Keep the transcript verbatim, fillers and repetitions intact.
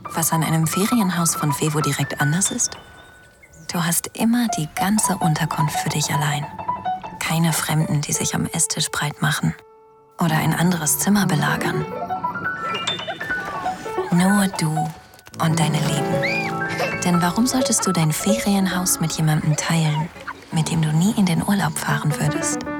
Was an einem Ferienhaus von Fevo direkt anders ist? Du hast immer die ganze Unterkunft für dich allein. Keine Fremden, die sich am Esstisch breit machen oder ein anderes Zimmer belagern. Nur du und deine Lieben. Denn warum solltest du dein Ferienhaus mit jemandem teilen, mit dem du nie in den Urlaub fahren würdest?